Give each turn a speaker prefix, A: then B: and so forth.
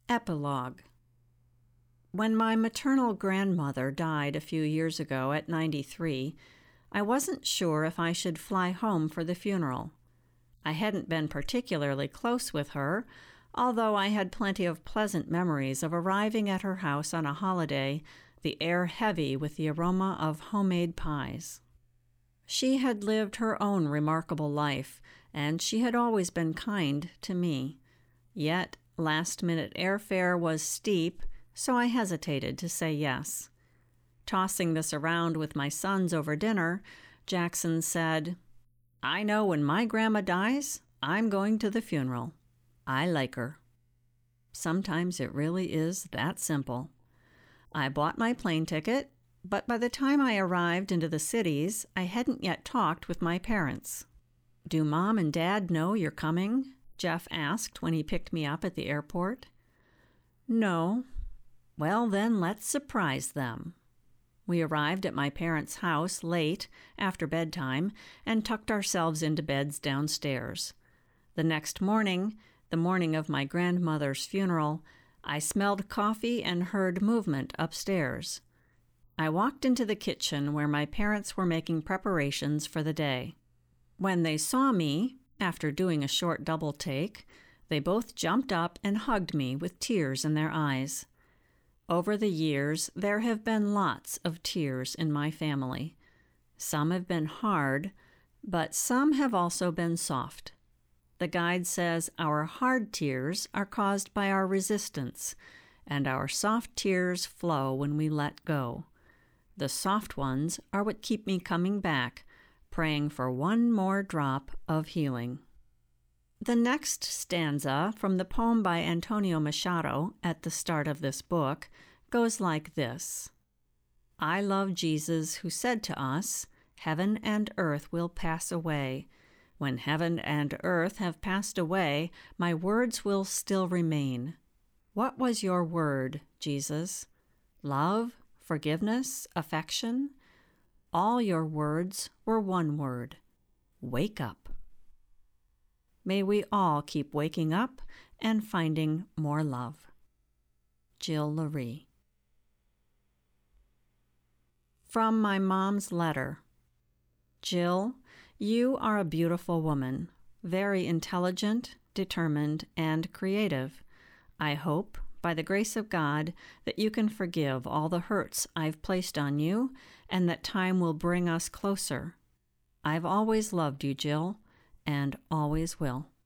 A: Epilogue. When my maternal grandmother died a few years ago at 93, I wasn't sure if I should fly home for the funeral. I hadn't been particularly close with her, although I had plenty of pleasant memories of arriving at her house on a holiday, the air heavy with the aroma of homemade pies. She had lived her own remarkable life, and she had always been kind to me. Yet, last-minute airfare was steep, so I hesitated to say yes. Tossing this around with my sons over dinner, Jackson said, "I know when my grandma dies, I'm going to the funeral. I like her." Sometimes it really is that simple. I bought my plane ticket, but by the time I arrived into the cities, I hadn't yet talked with my parents. "Do Mom and Dad know you're coming?" Jeff asked when he picked me up at the airport. "No." "Well, then let's surprise them." We arrived at my parents' house late, after bedtime, and tucked ourselves into beds downstairs. The next morning, the morning of my grandmother's funeral, I smelled coffee and heard movement upstairs. I walked into the kitchen where my parents were making preparations for the day. When they saw me, after doing a short double take, they both jumped up and hugged me with tears in their eyes. Over the years, there have been lots of tears in my family. Some have been hard, but some have also been soft. The guide says our hard tears are caused by our resistance, and our soft tears flow when we let go. The soft ones are what keep me coming back, praying for one more drop of healing. The next stanza from the poem by Antonio Machado at the start of this book goes like this. "I love Jesus who said to us, 'Heaven and earth will pass away. When heaven and earth have passed away, my words will still remain.' What was your word, Jesus? Love, forgiveness, affection? All your words were one word. Wake up." May we all keep waking up and finding more love. Jill Lurie. From my mom's letter. Jill, you are a beautiful woman, very intelligent, determined, and creative. I hope, by the grace of God, that you can forgive all the hurts I've placed on you, and that time will bring us closer. I've always loved you, Jill, and always will.